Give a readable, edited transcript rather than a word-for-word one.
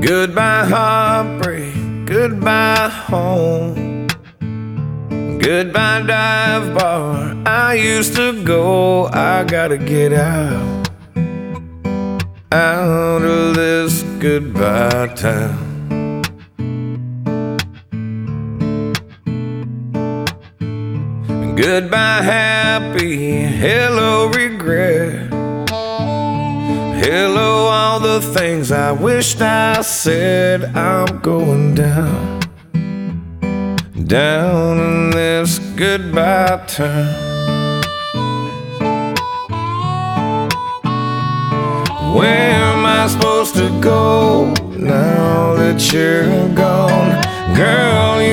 Goodbye heartbreak, goodbye home, goodbye dive bar I used to go. I gotta get out of this goodbye town. Goodbye happy, hello regret, hello all the things I wished I said. I'm going down in this goodbye town. Where am I supposed to go now that you're gone? Girl,